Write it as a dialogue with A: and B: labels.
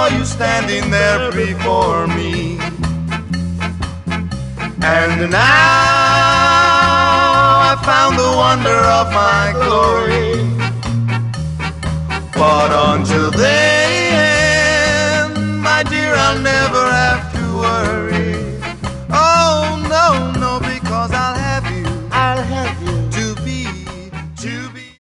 A: saw you standing there before me. And now I found the wonder of my glory.